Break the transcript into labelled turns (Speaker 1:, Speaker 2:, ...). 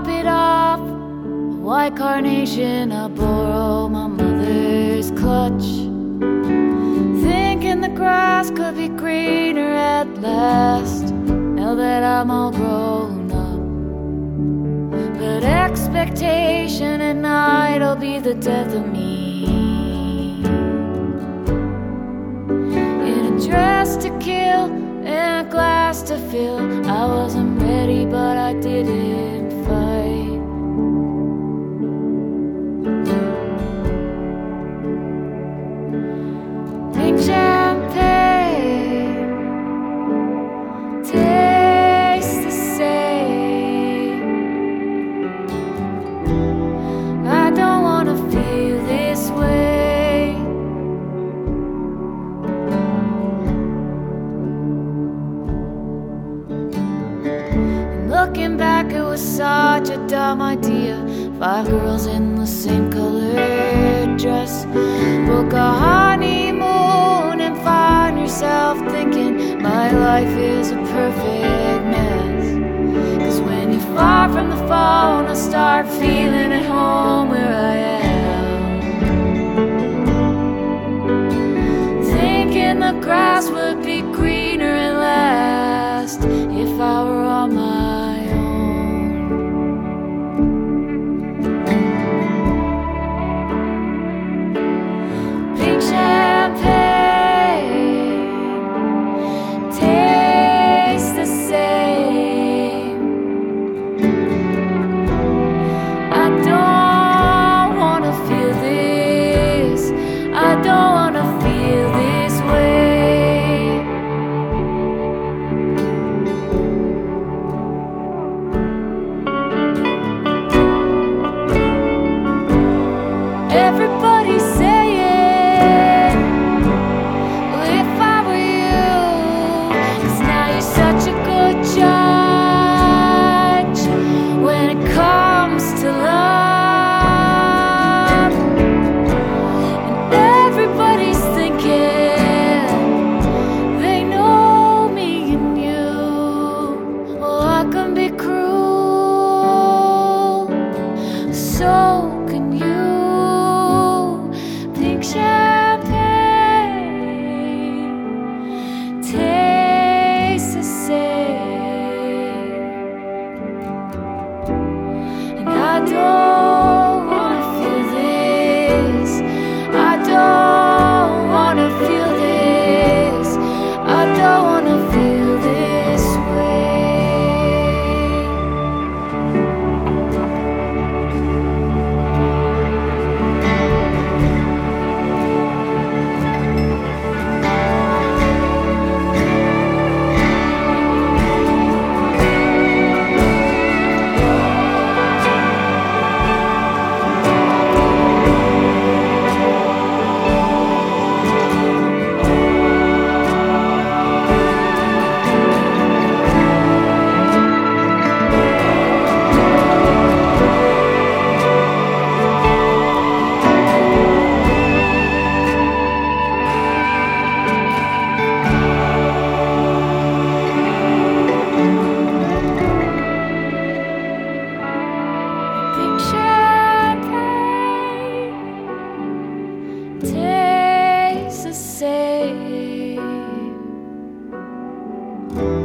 Speaker 1: top it off, a white carnation I borrow my mother's clutch, thinking the grass could be greener at last, now that I'm all grown up. But expectation at night'll be the death of me. In a dress to kill and a glass to fill, I wasn't ready, but I didn't fight. Pink champagne tastes the same. I don't wanna feel this way. Looking back, it was such a dumb idea. 5 girls in the same colored dress. Book a honeymoon and find yourself thinking my life is a perfect mess. 'Cause when you're far from the phone, I start feeling at home where I am. Thinking the grass would be greener at last if I were on my own. Pink champagne tastes the same. I don't wanna feel this. I don't wanna feel this way. Everybody's saying, well, if I were you, 'cause now you're such a good judge when it comes to love. And everybody's thinking they know me and you. Well, I can be cruel, so can you. Pink champagne tastes the same. And I don't wanna feel this. I don't wanna feel this. I don't wanna feel this way. Pink champagne tastes the same.